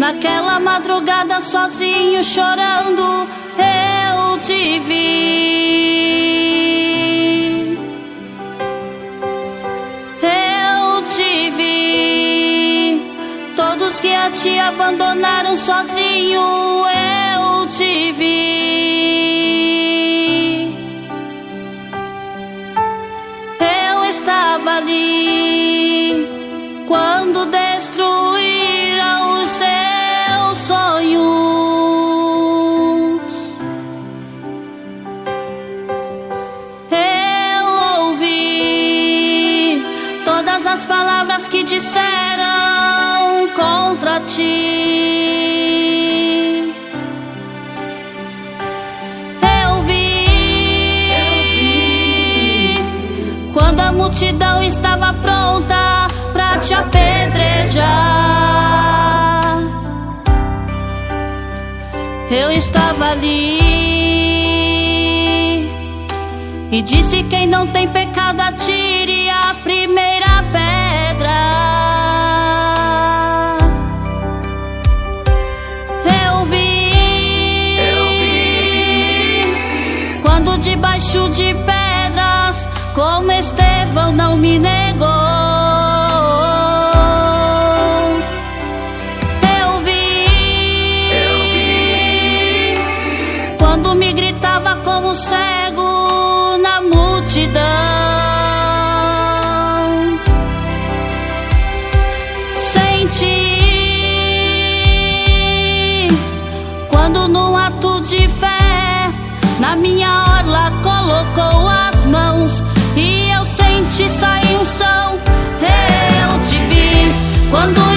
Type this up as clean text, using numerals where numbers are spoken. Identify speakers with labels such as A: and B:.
A: Naquela madrugada sozinho chorando, eu te vi. Eu te vi. Todos que a te abandonaram sozinho, eu te vi. Eu estava ali quando destruíram os seus sonhos. Eu ouvi todas as palavras que disseram contra ti. Eu vi quando a multidão estava pronta pra te apedrejar. Eu estava ali e disse: quem não tem pecado atire a primeira pedra. Eu vi quando debaixo de pedras, como Estevão não me negou. Quando me gritava como cego na multidão. Senti quando num ato de fé na minha orla colocou as mãos e eu senti sair um som. Eu te vi quando